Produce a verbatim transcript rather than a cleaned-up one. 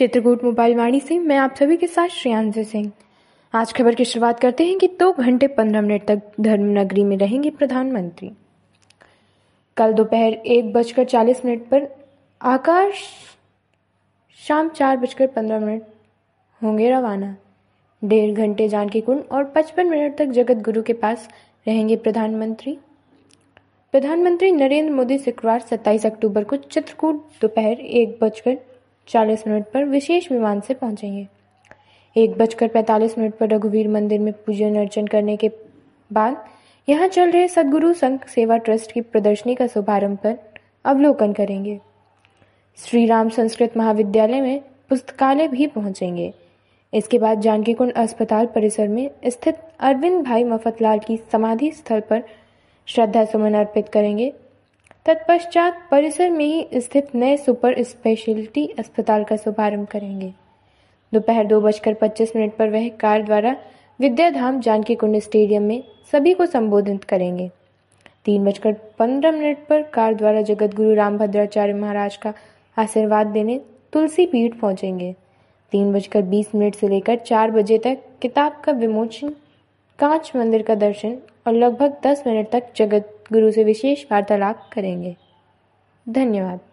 Chitrakoot mobile वाणी से मैं आप सभी के साथ श्रेयांश सिंह। आज खबर की शुरुआत करते हैं कि दो घंटे पंद्रह मिनट तक धर्मनगरी में रहेंगे प्रधानमंत्री। कल दोपहर एक बजकर चालीस मिनट पर आकाश शाम चार बजकर पंद्रह मिनट होंगे रवाना। डेढ़ घंटे जानकी कुंड और पचपन मिनट तक जगत गुरु के पास रहेंगे प्रधानमंत्री। प्रधानमंत्री नरेंद्र मोदी शुक्रवार सत्ताईस अक्टूबर को चित्रकूट दोपहर एक बजकर चालीस मिनट पर विशेष विमान से पहुंचेंगे। एक बजकर पैंतालीस मिनट पर रघुवीर मंदिर में पूजन अर्चन करने के बाद यहां चल रहे सद्गुरु संघ सेवा ट्रस्ट की प्रदर्शनी का शुभारंभ कर अवलोकन करेंगे। श्री राम संस्कृत महाविद्यालय में पुस्तकालय भी पहुंचेंगे। इसके बाद जानकी कुंड अस्पताल परिसर में स्थित अरविंद भाई मफतलाल की समाधि स्थल पर श्रद्धा सुमन अर्पित करेंगे। तत्पश्चात परिसर में ही स्थित नए सुपर स्पेशलिटी अस्पताल का शुभारंभ करेंगे। दोपहर दो बजकर पच्चीस मिनट पर वह कार द्वारा विद्याधाम जानकी कुंड स्टेडियम में सभी को संबोधित करेंगे। तीन बजकर पंद्रह मिनट पर कार द्वारा जगत गुरु रामभद्राचार्य महाराज का आशीर्वाद देने तुलसी पीठ पहुंचेंगे। तीन बजकर बीस मिनट से लेकर चार बजे तक किताब का विमोचन, कांच मंदिर का दर्शन और लगभग दस मिनट तक जगत गुरु से विशेष वार्तालाप करेंगे। धन्यवाद।